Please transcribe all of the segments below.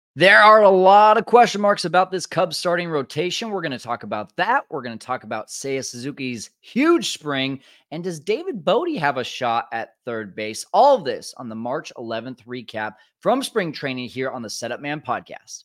There are a lot of question marks about this Cubs starting rotation. We're going to talk about that. We're going to talk about Seiya Suzuki's huge spring. And does David Bodie have a shot at third base? All of this on the March 11th recap from spring training here on the Setup Man podcast.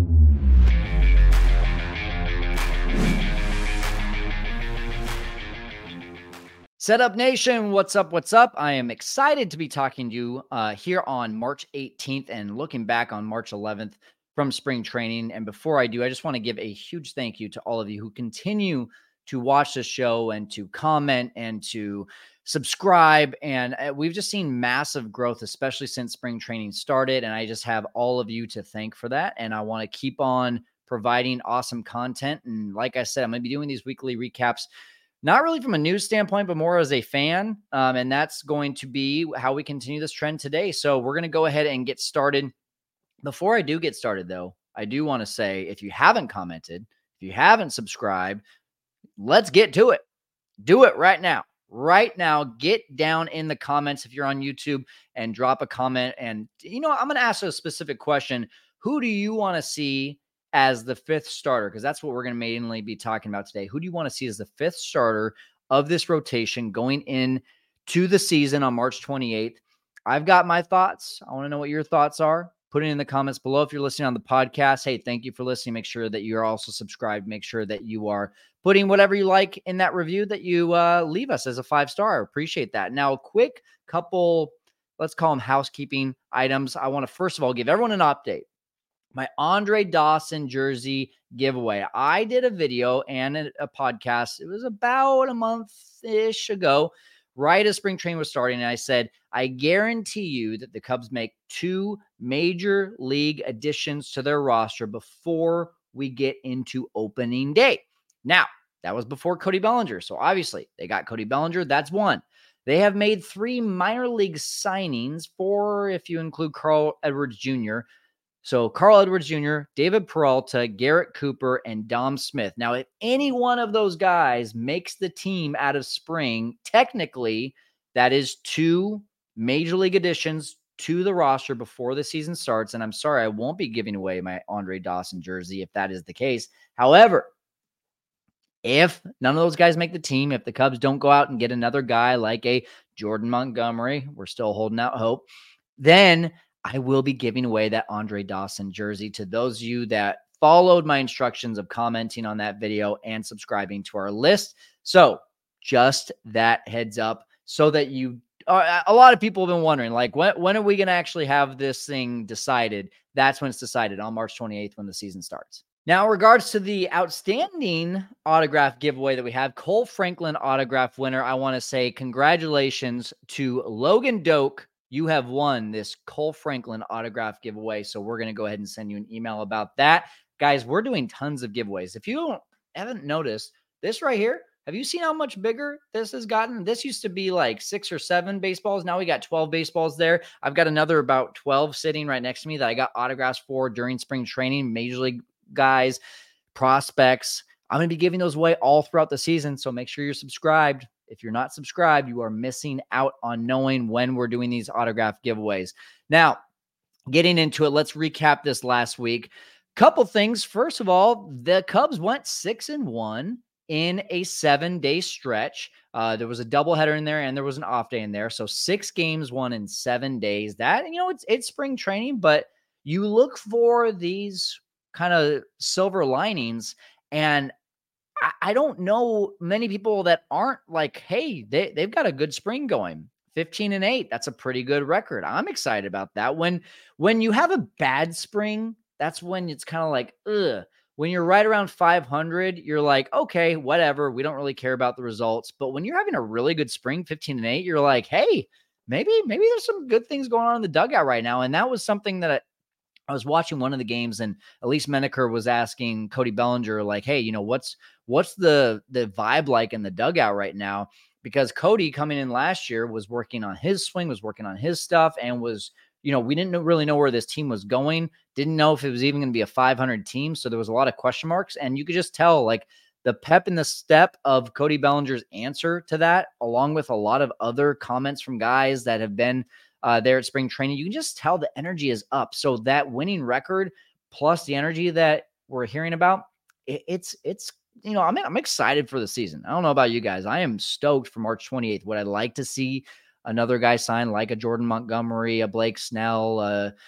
Setup Nation, what's up? What's up? I am excited to be talking to you here on March 18th and looking back on March 11th from spring training. And before I do, I just want to give a huge thank you to all of you who continue to watch the show and to comment and to subscribe. And we've just seen massive growth, especially since spring training started. And I just have all of you to thank for that. And I want to keep on providing awesome content. And like I said, I'm going to be doing these weekly recaps not really from a news standpoint, but more as a fan. And that's going to be how we continue this trend today. So we're going to go ahead and get started. Before I do get started, though, I do want to say, if you haven't commented, if you haven't subscribed, let's get to it. Do it right now. Right now, get down in the comments if you're on YouTube and drop a comment. And, I'm going to ask a specific question. Who do you want to see as the fifth starter? Because that's what we're going to mainly be talking about today. Who do you want to see as the fifth starter of this rotation going in to the season on March 28th? I've got my thoughts. I want to know what your thoughts are. Put it in the comments below. If you're listening on the podcast, hey, thank you for listening. Make sure that you're also subscribed. Make sure that you are putting whatever you like in that review that you leave us as a 5-star. I appreciate that. Now, a quick couple, let's call them housekeeping items. I want to, first of all, give everyone an update. My Andre Dawson jersey giveaway. I did a video and a podcast. It was about a month-ish ago, right as spring training was starting. And I said, I guarantee you that the Cubs make 2 major league additions to their roster before we get into opening day. Now, that was before Cody Bellinger. So obviously they got Cody Bellinger. That's one. They have made 3 minor league signings, 4 if you include Carl Edwards Jr., So Carl Edwards Jr., David Peralta, Garrett Cooper, and Dom Smith. Now, if any one of those guys makes the team out of spring, technically that is 2 major league additions to the roster before the season starts. And I'm sorry, I won't be giving away my Andre Dawson jersey if that is the case. However, if none of those guys make the team, if the Cubs don't go out and get another guy like a Jordan Montgomery, we're still holding out hope, then I will be giving away that Andre Dawson jersey to those of you that followed my instructions of commenting on that video and subscribing to our list. So just that heads up so that a lot of people have been wondering, like, when are we going to actually have this thing decided? That's when it's decided, on March 28th when the season starts. Now, in regards to the outstanding autograph giveaway that we have, Cole Franklin autograph winner, I want to say congratulations to Logan Doak. You have won this Cole Franklin autograph giveaway. So we're going to go ahead and send you an email about that. Guys, we're doing tons of giveaways. If you haven't noticed, this right here, have you seen how much bigger this has gotten? This used to be like 6 or 7 baseballs. Now we got 12 baseballs there. I've got another about 12 sitting right next to me that I got autographs for during spring training, major league guys, prospects. I'm going to be giving those away all throughout the season. So make sure you're subscribed. If you're not subscribed, you are missing out on knowing when we're doing these autograph giveaways. Now, getting into it, let's recap this last week. Couple things. First of all, the Cubs went 6-1 in a 7-day stretch. There was a doubleheader in there and there was an off day in there. So 6 games won in 7 days. That, it's spring training, but you look for these kind of silver linings, and I don't know many people that aren't like, hey, they've got a good spring going. 15-8. That's a pretty good record. I'm excited about that. When you have a bad spring, that's when it's kind of like, ugh. When you're right around 500, you're like, okay, whatever. We don't really care about the results. But when you're having a really good spring, 15-8, you're like, hey, maybe there's some good things going on in the dugout right now. And that was something that I was watching one of the games, and Elise Menaker was asking Cody Bellinger, like, hey, what's the vibe like in the dugout right now? Because Cody, coming in last year, was working on his swing, was working on his stuff, and was, we didn't really know where this team was going. Didn't know if it was even going to be a 500 team. So there was a lot of question marks, and you could just tell, like, the pep in the step of Cody Bellinger's answer to that, along with a lot of other comments from guys that have been there at spring training. You can just tell the energy is up. So that winning record plus the energy that we're hearing about, it's I'm excited for the season. I don't know about you guys. I am stoked for March 28th. Would I like to see another guy sign like a Jordan Montgomery, a Blake Snell,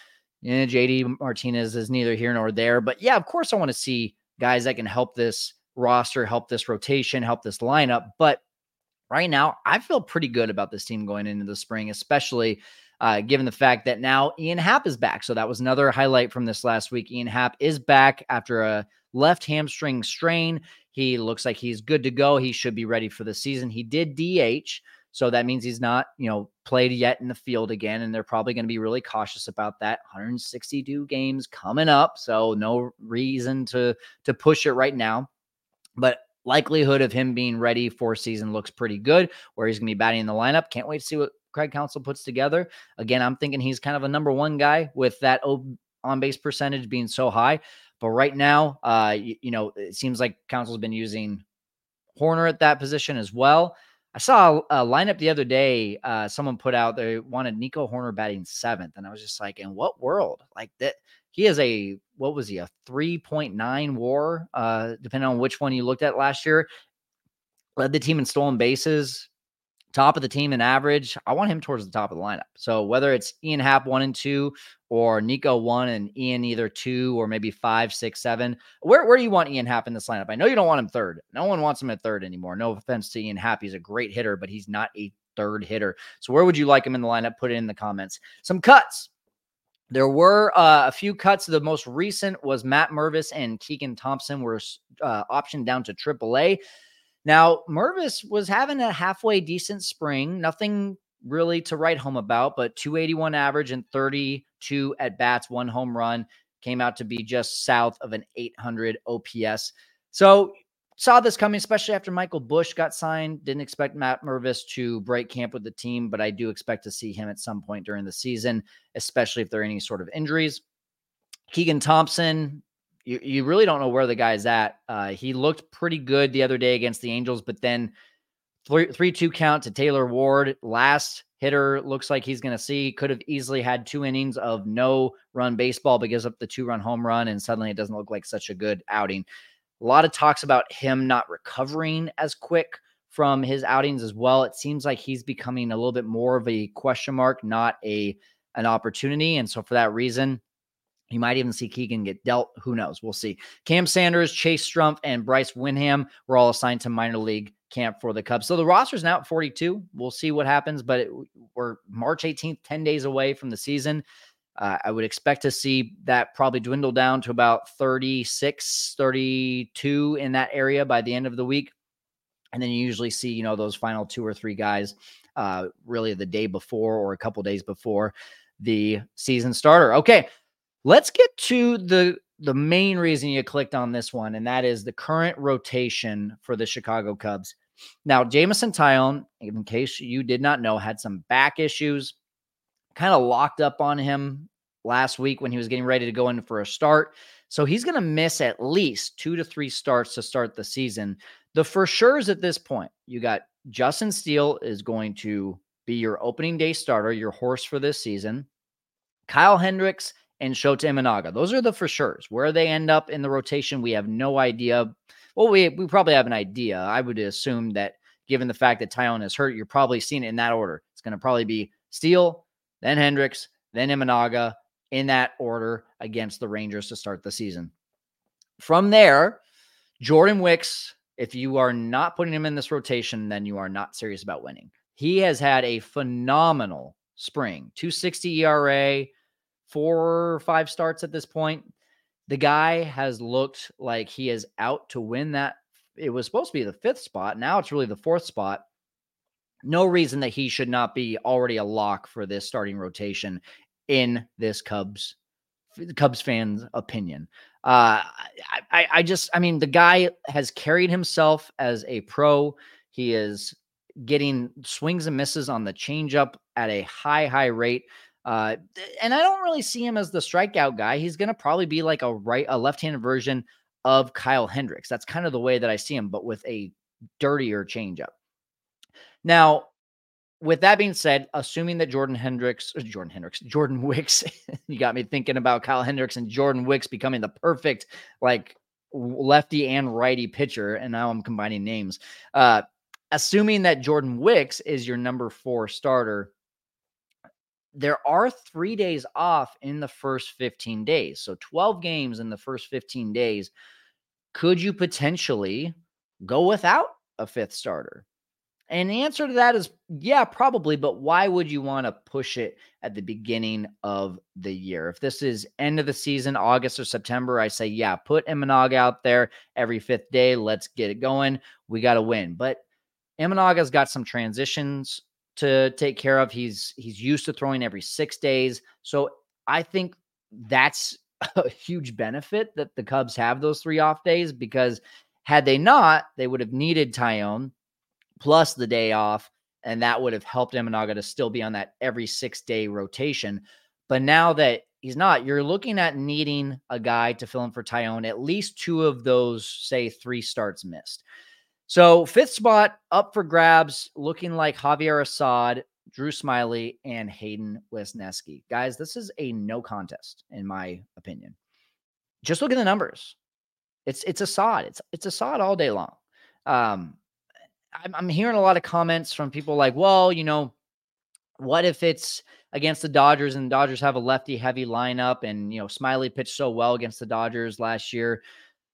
JD Martinez is neither here nor there. But yeah, of course I want to see guys that can help this roster, help this rotation, help this lineup. But right now, I feel pretty good about this team going into the spring, especially given the fact that now Ian Happ is back. So that was another highlight from this last week. Ian Happ is back after a left hamstring strain. He looks like he's good to go. He should be ready for the season. He did DH. So that means he's not, played yet in the field again. And they're probably going to be really cautious about that. 162 games coming up. So no reason to push it right now. But likelihood of him being ready for season looks pretty good, where he's going to be batting in the lineup. Can't wait to see what Craig Counsell puts together. Again, I'm thinking he's kind of a number one guy with that on-base percentage being so high. But right now, it seems like Counsell's been using Hoerner at that position as well. I saw a lineup the other day. Someone put out they wanted Nico Hoerner batting seventh, and I was just like, in what world? Like that, he is a 3.9 WAR, depending on which one you looked at last year. Led the team in stolen bases, top of the team in average. I want him towards the top of the lineup. So whether it's Ian Happ 1 and 2 or Nico 1 and Ian either 2 or maybe 5, 6, 7, where do you want Ian Happ in this lineup? I know you don't want him third. No one wants him at third anymore. No offense to Ian Happ. He's a great hitter, but he's not a third hitter. So where would you like him in the lineup? Put it in the comments. Some cuts. There were a few cuts. The most recent was Matt Mervis and Keegan Thompson were optioned down to AAA. Now, Mervis was having a halfway decent spring. Nothing really to write home about, but 281 average and 32 at-bats, 1 home run. Came out to be just south of an 800 OPS. So saw this coming, especially after Michael Busch got signed. Didn't expect Matt Mervis to break camp with the team, but I do expect to see him at some point during the season, especially if there are any sort of injuries. Keegan Thompson, you really don't know where the guy's at. He looked pretty good the other day against the Angels, but then 3-2 count to Taylor Ward. Last hitter looks like he's going to see. Could have easily had 2 innings of no run baseball, but gives up the 2-run home run, and suddenly it doesn't look like such a good outing. A lot of talks about him not recovering as quick from his outings as well. It seems like he's becoming a little bit more of a question mark, not an opportunity. And so for that reason, you might even see Keegan get dealt. Who knows? We'll see. Cam Sanders, Chase Strumpf, and Bryce Winham were all assigned to minor league camp for the Cubs. So the roster's now at 42. We'll see what happens, but we're March 18th, 10 days away from the season. I would expect to see that probably dwindle down to about 36, 32 in that area by the end of the week. And then you usually see, those final 2 or 3 guys really the day before or a couple days before the season starter. Okay, let's get to the main reason you clicked on this one, and that is the current rotation for the Chicago Cubs. Now, Jameson Taillon, in case you did not know, had some back issues, kind of locked up on him last week when he was getting ready to go in for a start. So he's going to miss at least 2 to 3 starts to start the season. The for sure's at this point, you got Justin Steele is going to be your opening day starter, your horse for this season. Kyle Hendricks and Shota Imanaga. Those are the for sure's. Where they end up in the rotation, we have no idea. Well, we probably have an idea. I would assume that given the fact that Taillon is hurt, you're probably seeing it in that order. It's going to probably be Steele, then Hendricks, then Imanaga, in that order against the Rangers to start the season. From there, Jordan Wicks, if you are not putting him in this rotation, then you are not serious about winning. He has had a phenomenal spring. 2.60 ERA, 4 or 5 starts at this point. The guy has looked like he is out to win that. It was supposed to be the 5th spot. Now it's really the 4th spot. No reason that he should not be already a lock for this starting rotation in this Cubs fans' opinion. The guy has carried himself as a pro. He is getting swings and misses on the changeup at a high rate. And I don't really see him as the strikeout guy. He's going to probably be like a left-handed version of Kyle Hendricks. That's kind of the way that I see him, but with a dirtier changeup. Now, with that being said, assuming that Jordan Wicks, you got me thinking about Kyle Hendricks and Jordan Wicks becoming the perfect like lefty and righty pitcher, and now I'm combining names. Assuming that Jordan Wicks is your number 4 starter, there are 3 days off in the first 15 days. So 12 games in the first 15 days. Could you potentially go without a 5th starter? And the answer to that is yeah, probably. But why would you want to push it at the beginning of the year? If this is end of the season, August or September, I say, yeah, put Imanaga out there every 5th day. Let's get it going. We got to win. But Imanaga's got some transitions to take care of. He's used to throwing every 6 days. So I think that's a huge benefit that the Cubs have those 3 off days, because had they not, they would have needed Tyone plus the day off, and that would have helped Imanaga to still be on that every 6-day rotation. But now that he's not, you're looking at needing a guy to fill in for Tyone, at least 2 of those, say, 3 starts missed. So 5th spot up for grabs, looking like Javier Assad, Drew Smyly, and Hayden Wesneski. Guys, this is a no contest, in my opinion. Just look at the numbers. It's Assad. It's Assad all day long. I'm hearing a lot of comments from people like, well, what if it's against the Dodgers and the Dodgers have a lefty heavy lineup, and, Smyly pitched so well against the Dodgers last year.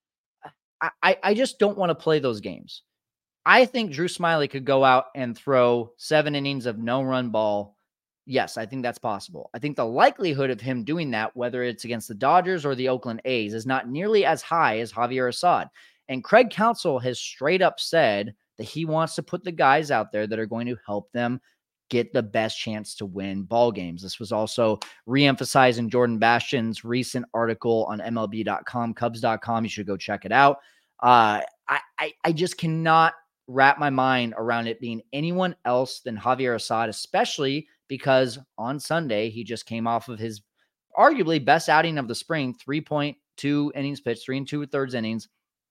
I just don't want to play those games. I think Drew Smyly could go out and throw 7 innings of no-run ball. Yes, I think that's possible. I think the likelihood of him doing that, whether it's against the Dodgers or the Oakland A's, is not nearly as high as Javier Assad. And Craig Counsell has straight up said that he wants to put the guys out there that are going to help them get the best chance to win ball games. This was also reemphasized in Jordan Bastian's recent article on MLB.com, Cubs.com. You should go check it out. I just cannot wrap my mind around it being anyone else than Javier Assad, especially because on Sunday, he just came off of his arguably best outing of the spring, 3.2 innings pitched, 3 2/3 innings,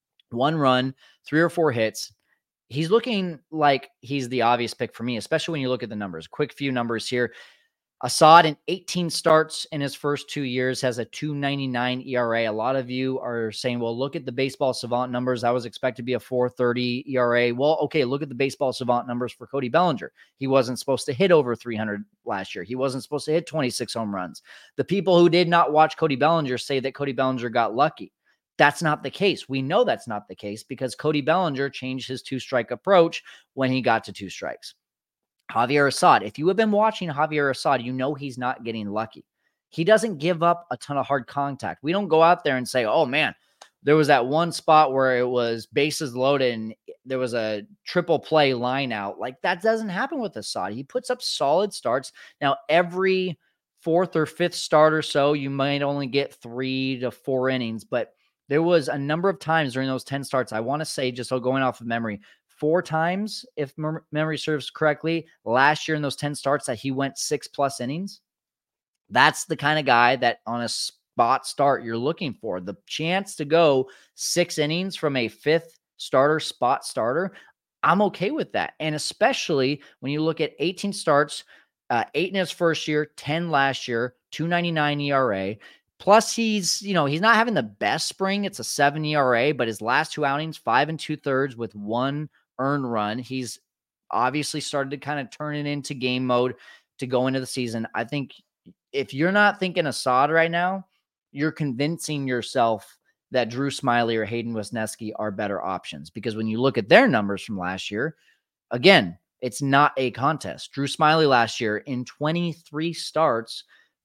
1 run, 3 or 4 hits. He's looking like he's the obvious pick for me, especially when you look at the numbers. Quick few numbers here. Assad in 18 starts in his first 2 years has a 2.99 ERA. A lot of you are saying, well, look at the Baseball Savant numbers. I was expected to be a 4.30 ERA. Well, okay, look at the Baseball Savant numbers for Cody Bellinger. He wasn't supposed to hit over 300 last year. He wasn't supposed to hit 26 home runs. The people who did not watch Cody Bellinger say that Cody Bellinger got lucky. That's not the case. We know that's not the case because Cody Bellinger changed his 2-strike approach when he got to 2 strikes. Javier Assad, if you have been watching Javier Assad, you know he's not getting lucky. He doesn't give up a ton of hard contact. We don't go out there and say, oh, man, there was that one spot where it was bases loaded and there was a triple play line out. Like, that doesn't happen with Assad. He puts up solid starts. Now, every 4th or 5th start or so, you might only get 3 to 4 innings, but there was a number of times during those 10 starts, I want to say, just going off of memory, 4 times, if memory serves correctly, last year in those 10 starts that he went 6+ innings. That's the kind of guy that on a spot start you're looking for. The chance to go 6 innings from a 5th starter, spot starter, I'm okay with that. And especially when you look at 18 starts, 8 in his first year, 10 last year, 2.99 ERA. Plus, he's not having the best spring. It's a 7 ERA, but his last 2 outings, 5 2/3 with 1 earned run. He's obviously started to kind of turn it into game mode to go into the season. I think if you're not thinking Assad right now, you're convincing yourself that Drew Smyly or Hayden Wesneski are better options, because when you look at their numbers from last year, again, it's not a contest. Drew Smyly last year in 23 starts,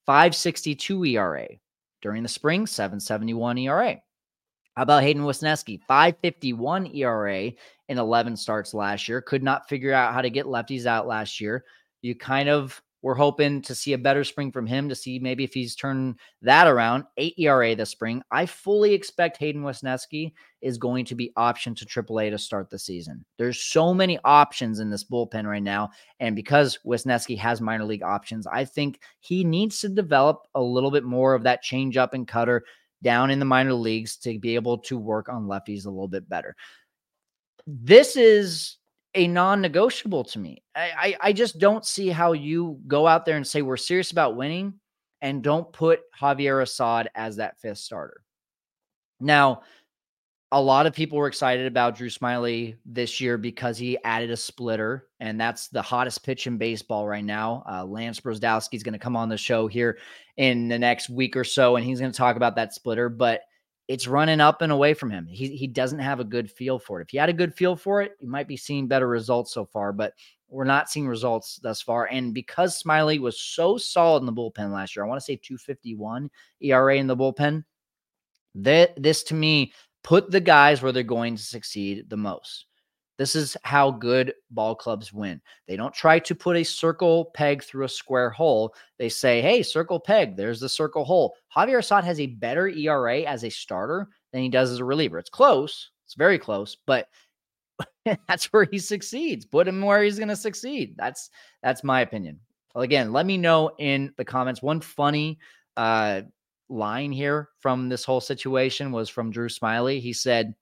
5.62 ERA. During the spring, 7.71 ERA. How about Hayden Wesneski? 5.51 ERA in 11 starts last year. Could not figure out how to get lefties out last year. You kind of were hoping to see a better spring from him, to see maybe if he's turned that around. 8 ERA this spring. I fully expect Hayden Wesneski is going to be optioned to AAA to start the season. There's so many options in this bullpen right now. And because Wesneski has minor league options, I think he needs to develop a little bit more of that changeup and cutter down in the minor leagues to be able to work on lefties a little bit better. This is a non-negotiable to me. I just don't see how you go out there and say we're serious about winning and don't put Javier Assad as that fifth starter. Now, a lot of people were excited about Drew Smyly this year because he added a splitter, and that's the hottest pitch in baseball right now. Lance Brozdowski is going to come on the show here in the next week or so, and he's going to talk about that splitter, but it's running up and away from him. He doesn't have a good feel for it. If he had a good feel for it, you might be seeing better results so far, but we're not seeing results thus far. And because Smyly was so solid in the bullpen last year, I want to say 251 ERA in the bullpen, this to me put the guys where they're going to succeed the most. This is how good ball clubs win. They don't try to put a circle peg through a square hole. They say, hey, circle peg, there's the circle hole. Javier Assad has a better ERA as a starter than he does as a reliever. It's close. It's very close, but that's where he succeeds. Put him where he's going to succeed. That's my opinion. Well, again, let me know in the comments. One funny line here from this whole situation was from Drew Smyly. He said,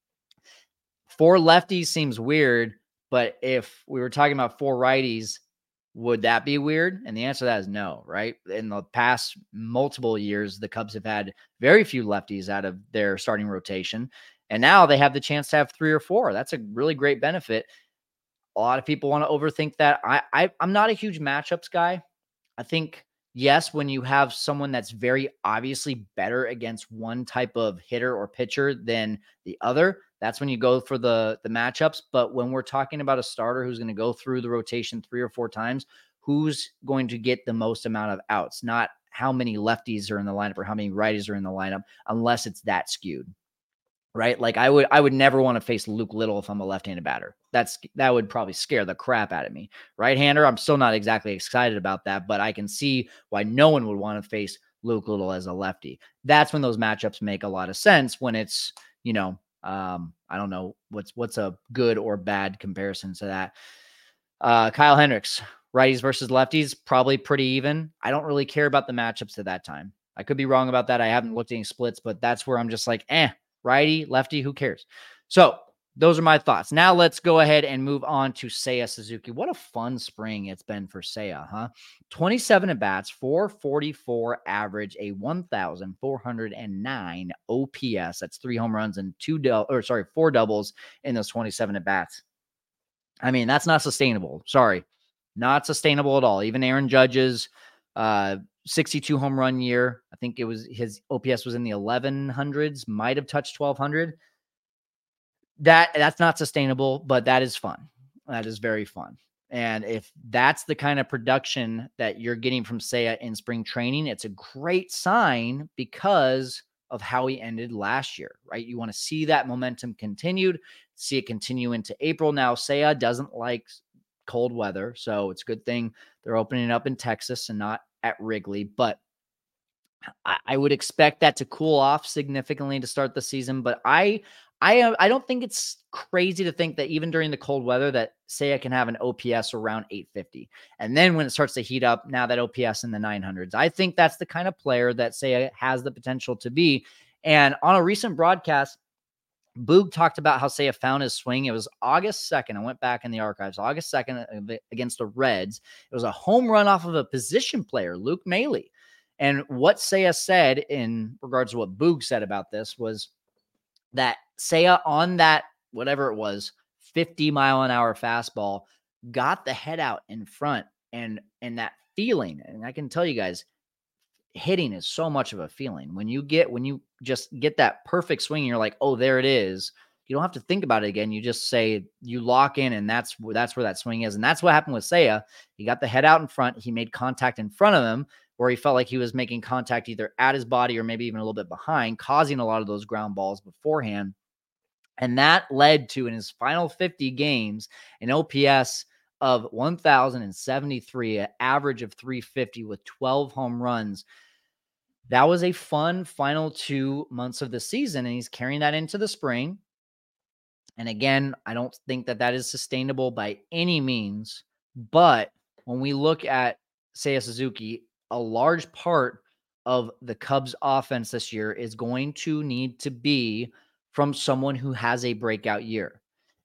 4 lefties seems weird, but if we were talking about 4 righties, would that be weird? And the answer to that is no, right? In the past multiple years, the Cubs have had very few lefties out of their starting rotation. And now they have the chance to have 3 or 4. That's a really great benefit. A lot of people want to overthink that. I'm not a huge matchups guy. I think, yes, when you have someone that's very obviously better against one type of hitter or pitcher than the other, that's when you go for the matchups. But when we're talking about a starter who's going to go through the rotation 3 or 4 times, who's going to get the most amount of outs, not how many lefties are in the lineup or how many righties are in the lineup, unless it's that skewed. Right? Like I would never want to face Luke Little if I'm a left-handed batter. That would probably scare the crap out of me. Right-hander, I'm still not exactly excited about that, but I can see why no one would want to face Luke Little as a lefty. That's when those matchups make a lot of sense, when it's, I don't know what's a good or bad comparison to that. Kyle Hendricks, righties versus lefties, probably pretty even. I don't really care about the matchups at that time. I could be wrong about that. I haven't looked at any splits, but that's where I'm just like, righty, lefty, who cares? So those are my thoughts. Now let's go ahead and move on to Seiya Suzuki. What a fun spring it's been for Seiya, huh? 27 at bats, 444 average, a 1,409 OPS. That's 3 home runs and 4 doubles in those 27 at bats. I mean, that's not sustainable. Sorry, not sustainable at all. Even Aaron Judge's 62 home run year, I think it was his OPS was in the 1100s, might have touched 1200. That's not sustainable, but that is fun. That is very fun. And if that's the kind of production that you're getting from Seiya in spring training, it's a great sign because of how he ended last year, right? You want to see that momentum continued, see it continue into April. Now, Seiya doesn't like cold weather, so it's a good thing they're opening it up in Texas and not at Wrigley, but I would expect that to cool off significantly to start the season. But I don't think it's crazy to think that even during the cold weather that Seiya can have an OPS around 850. And then when it starts to heat up, now that OPS in the 900s. I think that's the kind of player that Seiya has the potential to be. And on a recent broadcast, Boog talked about how Seiya found his swing. It was August 2nd. I went back in the archives. August 2nd against the Reds. It was a home run off of a position player, Luke Maile. And what Seiya said in regards to what Boog said about this was that Seiya on that, whatever it was, 50-mile-an-hour fastball, got the head out in front and that feeling. And I can tell you guys, hitting is so much of a feeling. When you just get that perfect swing, you're like, oh, there it is. You don't have to think about it again. You just say, you lock in, and that's where that swing is. And that's what happened with Seiya. He got the head out in front. He made contact in front of him where he felt like he was making contact either at his body or maybe even a little bit behind, causing a lot of those ground balls beforehand. And that led to, in his final 50 games, an OPS of 1,073, an average of 350 with 12 home runs. That was a fun final 2 months of the season, and he's carrying that into the spring. And again, I don't think that is sustainable by any means. But when we look at Seiya Suzuki, a large part of the Cubs offense this year is going to need to be from someone who has a breakout year.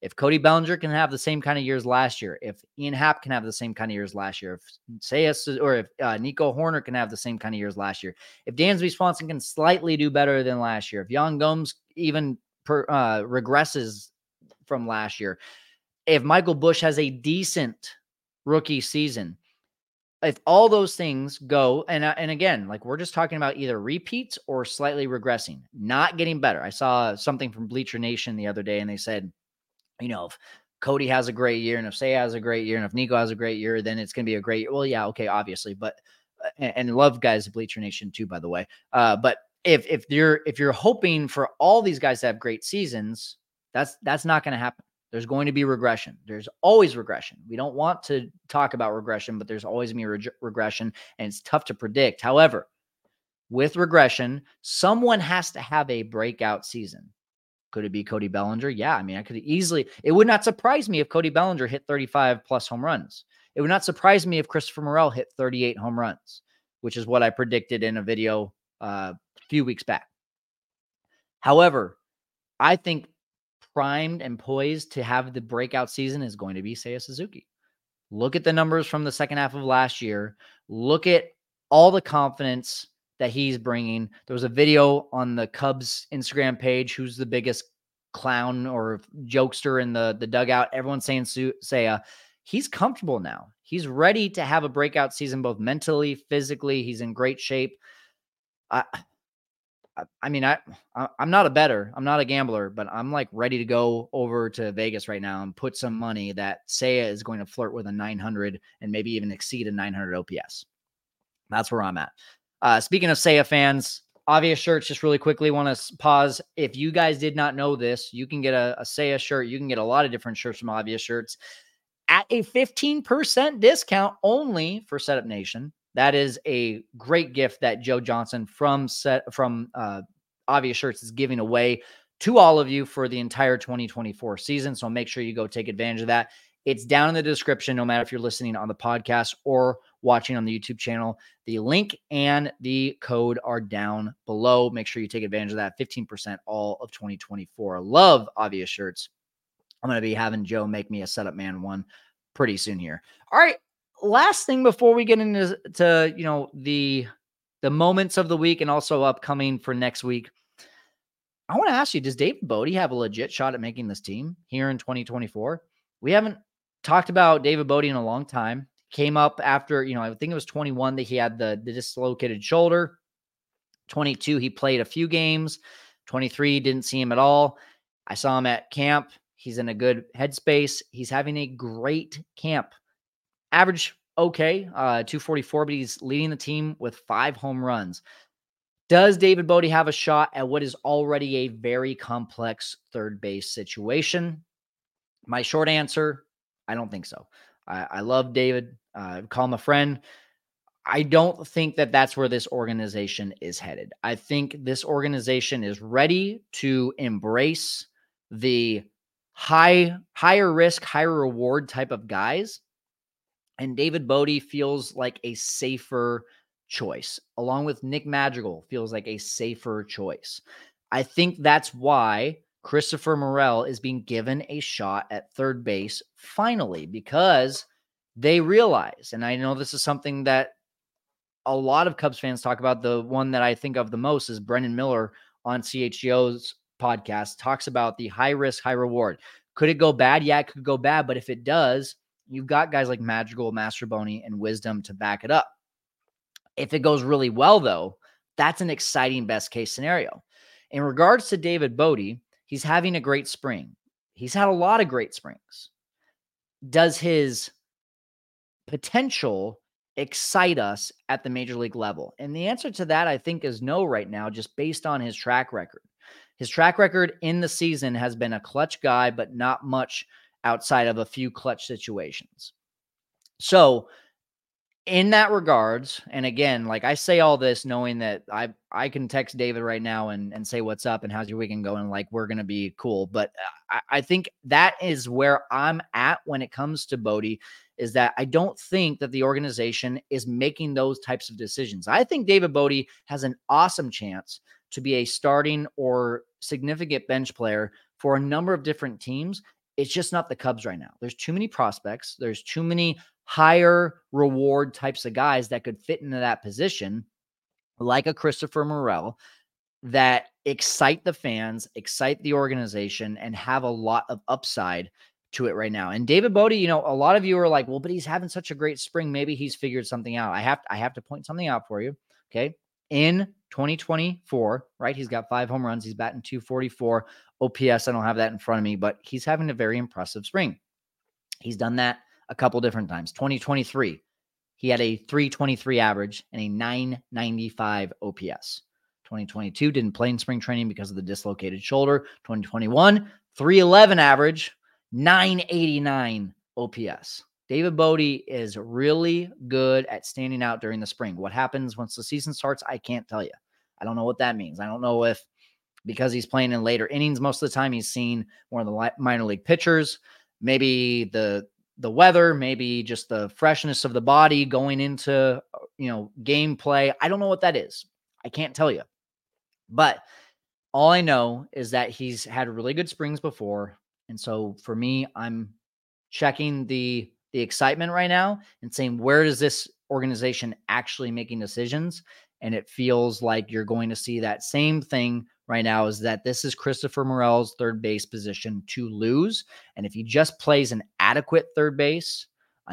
If Cody Bellinger can have the same kind of years last year, if Ian Happ can have the same kind of years last year, if Nico Horner can have the same kind of years last year, if Dansby Swanson can slightly do better than last year, if Jan Gomes even regresses from last year, if Michael Busch has a decent rookie season, if all those things go, and again, like we're just talking about either repeats or slightly regressing, not getting better. I saw something from Bleacher Nation the other day, and they said, if Cody has a great year, and if Seiya has a great year, and if Nico has a great year, then it's going to be a great year. Well, yeah, okay, obviously, but and love guys at Bleacher Nation too, by the way. But if you're hoping for all these guys to have great seasons, that's not going to happen. There's going to be regression. There's always regression. We don't want to talk about regression, but there's always going to be regression, and it's tough to predict. However, with regression, someone has to have a breakout season. Could it be Cody Bellinger? Yeah. I mean, it would not surprise me if Cody Bellinger hit 35 plus home runs. It would not surprise me if Christopher Morel hit 38 home runs, which is what I predicted in a video a few weeks back. However, I think primed and poised to have the breakout season is going to be Seiya Suzuki. Look at the numbers from the second half of last year. Look at all the confidence that he's bringing. There was a video on the Cubs Instagram page, who's the biggest clown or jokester in the dugout. Everyone's saying Seiya. He's comfortable now. He's ready to have a breakout season, both mentally, physically. He's in great shape. I'm not a bettor. I'm not a gambler, but I'm like ready to go over to Vegas right now and put some money that Seiya is going to flirt with a 900 and maybe even exceed a 900 OPS. That's where I'm at. Speaking of Seiya fans, Obvious shirts, just really quickly want to pause. If you guys did not know this, you can get a Seiya shirt. You can get a lot of different shirts from Obvious Shirts at a 15% discount only for Setup Nation. That is a great gift that Joe Johnson from Obvious Shirts is giving away to all of you for the entire 2024 season. So make sure you go take advantage of that. It's down in the description, no matter if you're listening on the podcast or watching on the YouTube channel. The link and the code are down below. Make sure you take advantage of that. 15% all of 2024. Love Obvious Shirts. I'm going to be having Joe make me a Setup Man one pretty soon here. All right. Last thing before we get into the moments of the week and also upcoming for next week, I want to ask you, does David Bote have a legit shot at making this team here in 2024? We haven't talked about David Bote in a long time. Came up after, I think it was 21 that he had the dislocated shoulder. 22, he played a few games. 23, didn't see him at all. I saw him at camp. He's in a good headspace. He's having a great camp. Average okay, 244, but he's leading the team with 5 home runs. Does David Bote have a shot at what is already a very complex third base situation? My short answer, I don't think so. I love David. Call him a friend. I don't think that that's where this organization is headed. I think this organization is ready to embrace the higher risk, higher reward type of guys. And David Bote feels like a safer choice, along with Nick Madrigal feels like a safer choice. I think that's why Christopher Morel is being given a shot at third base finally, because they realize, and I know this is something that a lot of Cubs fans talk about. The one that I think of the most is Brendan Miller on CHGO's podcast, talks about the high risk, high reward. Could it go bad? Yeah, it could go bad. But if it does, you've got guys like Madrigal, Mastrobuoni, and Wisdom to back it up. If it goes really well, though, that's an exciting best case scenario. In regards to David Bote, he's having a great spring. He's had a lot of great springs. Does his potential excite us at the major league level? And the answer to that, I think, is no right now, just based on his track record. His track record in the season has been a clutch guy, but not much outside of a few clutch situations. So in that regards, and again, like I say all this knowing that I can text David right now and say, what's up and how's your weekend going? Like, we're going to be cool. But I think that is where I'm at when it comes to Bote, is that I don't think that the organization is making those types of decisions. I think David Bote has an awesome chance to be a starting or significant bench player for a number of different teams It's just not the Cubs right now. There's too many prospects. There's too many higher reward types of guys that could fit into that position, like a Christopher Morel, that excite the fans, excite the organization, and have a lot of upside to it right now. And David Bote, a lot of you are like, well, but he's having such a great spring. Maybe he's figured something out. I have to point something out for you. Okay. In 2024, right? He's got 5 home runs. He's batting 244 OPS. I don't have that in front of me, but he's having a very impressive spring. He's done that a couple different times. 2023, he had a 323 average and a 995 OPS. 2022 didn't play in spring training because of the dislocated shoulder. 2021, 311 average, 989 OPS. David Bote is really good at standing out during the spring. What happens once the season starts, I can't tell you. I don't know what that means. I don't know if because he's playing in later innings most of the time, he's seen one of the minor league pitchers, maybe the weather, maybe just the freshness of the body going into, gameplay. I don't know what that is. I can't tell you. But all I know is that he's had really good springs before. And so for me, I'm checking the excitement right now and saying, where is this organization actually making decisions? And it feels like you're going to see that same thing right now, is that this is Christopher Morel's third base position to lose. And if he just plays an adequate third base, a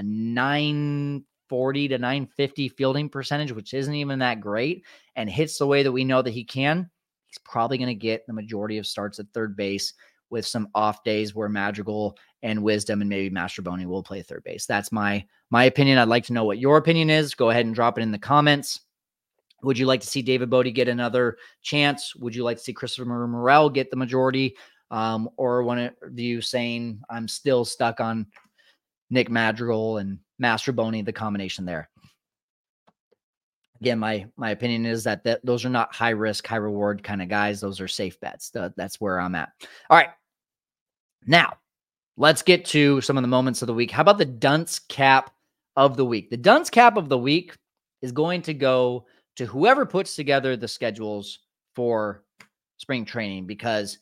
940 to 950 fielding percentage, which isn't even that great, and hits the way that we know that he can, he's probably going to get the majority of starts at third base, with some off days where Madrigal and Wisdom and maybe Mastrobuoni will play third base. That's my opinion. I'd like to know what your opinion is. Go ahead and drop it in the comments. Would you like to see David Bote get another chance? Would you like to see Christopher Morel get the majority? Or one of you saying I'm still stuck on Nick Madrigal and Mastrobuoni, the combination there? Again, my opinion is that those are not high risk, high reward kind of guys. Those are safe bets. That's where I'm at. All right. Now, let's get to some of the moments of the week. How about the dunce cap of the week? The dunce cap of the week is going to go to whoever puts together the schedules for spring training, because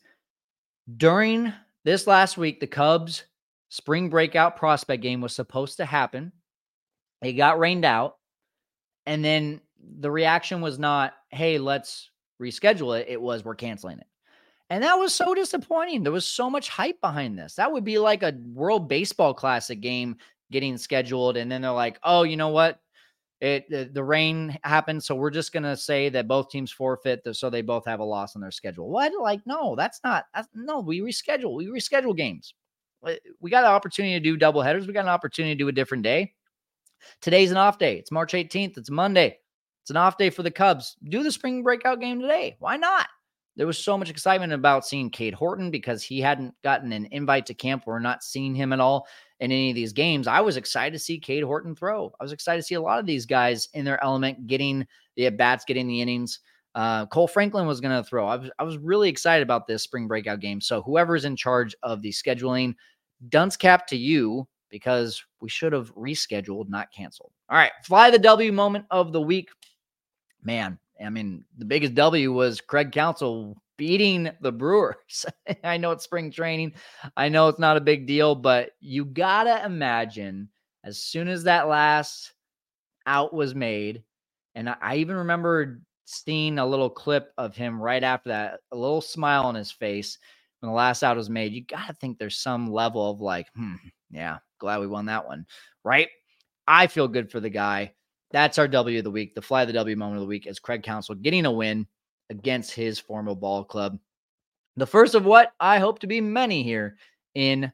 during this last week, the Cubs spring breakout prospect game was supposed to happen. It got rained out. And then the reaction was not, hey, let's reschedule it. It was, we're canceling it. And that was so disappointing. There was so much hype behind this. That would be like a World Baseball Classic game getting scheduled. And then they're like, oh, you know what? The rain happened. So we're just going to say that both teams forfeit so they both have a loss on their schedule. What? Like, no, no, we reschedule games. We got an opportunity to do double headers. We got an opportunity to do a different day. Today's an off day. It's March 18th. It's Monday. It's an off day for the Cubs. Do the spring breakout game today. Why not? There was so much excitement about seeing Cade Horton because he hadn't gotten an invite to camp. We're not seeing him at all in any of these games. I was excited to see Cade Horton throw. I was excited to see a lot of these guys in their element, getting the at-bats, getting the innings. Cole Franklin was going to throw. I was really excited about this spring breakout game. So whoever's in charge of the scheduling, dunce cap to you, because we should have rescheduled, not canceled. All right, fly the W moment of the week. Man, I mean, the biggest W was Craig Counsell beating the Brewers. I know it's spring training. I know it's not a big deal, but you got to imagine as soon as that last out was made, and I even remember seeing a little clip of him right after that, a little smile on his face when the last out was made. You got to think there's some level of like, yeah, glad we won that one, right? I feel good for the guy. That's our W of the week. The fly the W moment of the week is Craig Counsell getting a win against his former ball club. The first of what I hope to be many here in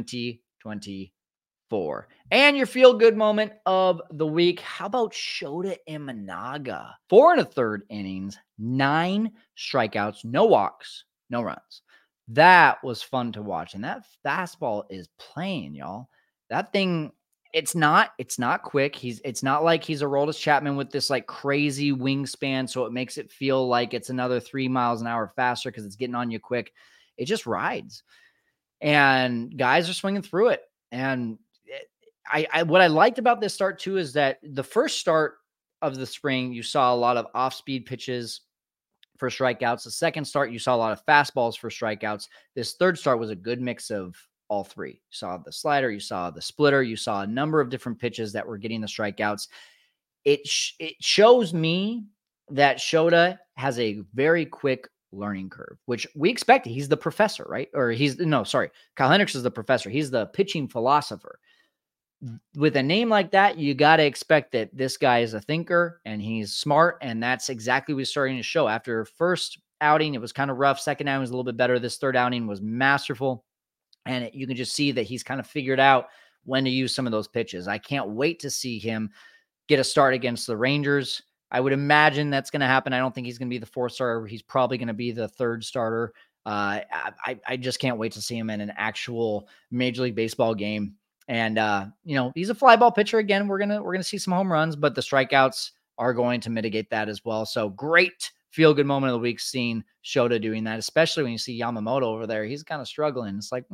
2024. And your feel-good moment of the week. How about Shota Imanaga? 4 1/3 innings, 9 strikeouts, no walks, no runs. That was fun to watch. And that fastball is playing, y'all. That thing, it's not quick. It's not like he's a Aroldis Chapman with this like crazy wingspan, so it makes it feel like it's another 3 miles an hour faster because it's getting on you quick. It just rides. And guys are swinging through it. And what I liked about this start too is that the first start of the spring, you saw a lot of off-speed pitches for strikeouts. The second start, you saw a lot of fastballs for strikeouts. This third start was a good mix of all three. You saw the slider, you saw the splitter, you saw a number of different pitches that were getting the strikeouts. It shows me that Shota has a very quick learning curve, which we expect. He's the professor, right? Or Kyle Hendricks is the professor. He's the pitching philosopher. With a name like that, you got to expect that this guy is a thinker and he's smart. And that's exactly what he's starting to show. After first outing, it was kind of rough. Second outing was a little bit better. This third outing was masterful. And you can just see that he's kind of figured out when to use some of those pitches. I can't wait to see him get a start against the Rangers. I would imagine that's going to happen. I don't think he's going to be the fourth starter. He's probably going to be the third starter. I just can't wait to see him in an actual Major League Baseball game. And he's a fly ball pitcher again. We're gonna see some home runs, but the strikeouts are going to mitigate that as well. So great feel good moment of the week seeing Shota doing that, especially when you see Yamamoto over there. He's kind of struggling. It's like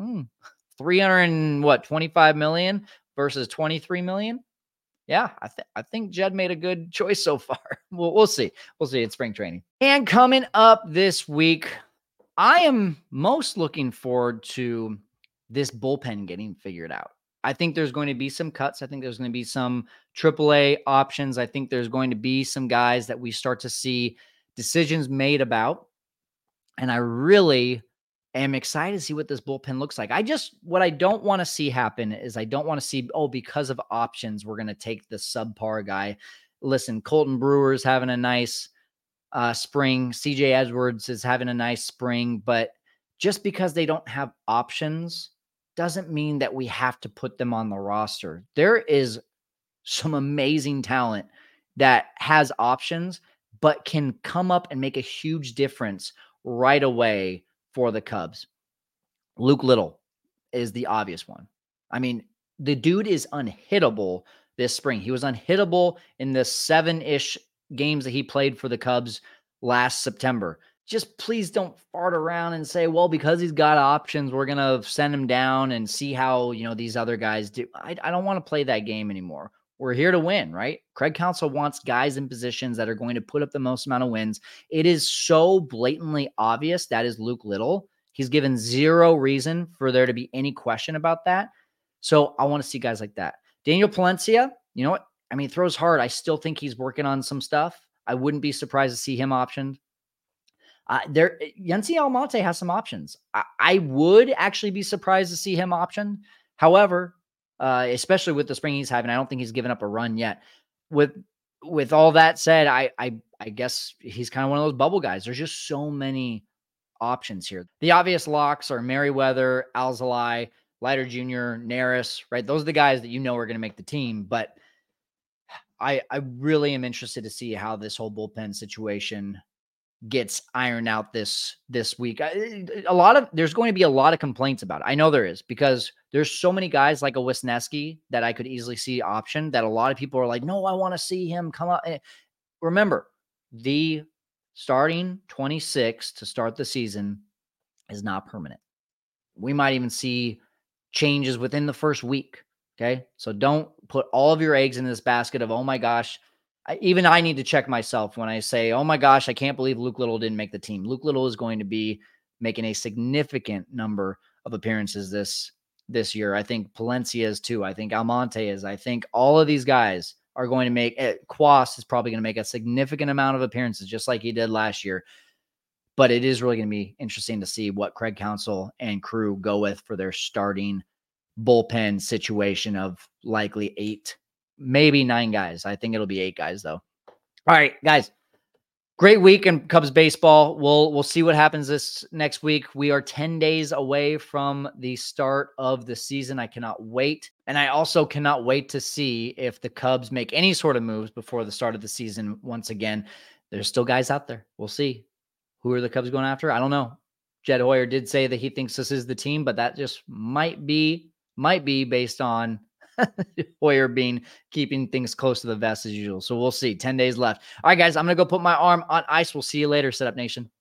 325 million versus 23 million. Yeah, I think Jed made a good choice so far. We'll see. We'll see in spring training. And coming up this week, I am most looking forward to this bullpen getting figured out. I think there's going to be some cuts. I think there's going to be some AAA options. I think there's going to be some guys that we start to see decisions made about. And I really am excited to see what this bullpen looks like. What I don't want to see happen is I don't want to see, because of options, we're going to take the subpar guy. Listen, Colton Brewer's having a nice spring. CJ Edwards is having a nice spring, but just because they don't have options doesn't mean that we have to put them on the roster. There is some amazing talent that has options, but can come up and make a huge difference right away for the Cubs. Luke Little is the obvious one. I mean, the dude is unhittable this spring. He was unhittable in the 7-ish games that he played for the Cubs last September. Just please don't fart around and say, well, because he's got options, we're going to send him down and see how, these other guys do. I don't want to play that game anymore. We're here to win, right? Craig Counsell wants guys in positions that are going to put up the most amount of wins. It is so blatantly obvious that is Luke Little. He's given zero reason for there to be any question about that. So I want to see guys like that. Daniel Palencia, you know what? I mean, throws hard. I still think he's working on some stuff. I wouldn't be surprised to see him optioned. Yency Almonte has some options. I would actually be surprised to see him optioned. However, especially with the spring he's having, I don't think he's given up a run yet. With all that said, I guess he's kind of one of those bubble guys. There's just so many options here. The obvious locks are Merriweather, Alzolay, Leiter Jr., Neris, right? Those are the guys that are going to make the team. But I really am interested to see how this whole bullpen situation gets ironed out this week. There's going to be a lot of complaints about it. I know there is, because there's so many guys like a Wisniewski that I could easily see option that a lot of people are like, no, I want to see him come up. Remember, the starting 26 to start the season is not permanent. We might even see changes within the first week. Okay. So don't put all of your eggs in this basket of, oh my gosh, even I need to check myself when I say, oh my gosh, I can't believe Luke Little didn't make the team. Luke Little is going to be making a significant number of appearances this year. I think Palencia is too. I think Almonte is. I think all of these guys are going to make it. Quas is probably going to make a significant amount of appearances, just like he did last year. But it is really going to be interesting to see what Craig Counsell and crew go with for their starting bullpen situation of likely 8, maybe 9 guys. I think it'll be 8 guys though. All right, guys. Great week in Cubs baseball. We'll see what happens this next week. We are 10 days away from the start of the season. I cannot wait. And I also cannot wait to see if the Cubs make any sort of moves before the start of the season. Once again, there's still guys out there. We'll see. Who are the Cubs going after? I don't know. Jed Hoyer did say that he thinks this is the team, but that just might be based on Hoyer keeping things close to the vest as usual. So we'll see. 10 days left. All right, guys, I'm going to go put my arm on ice. We'll see you later, Setup Nation.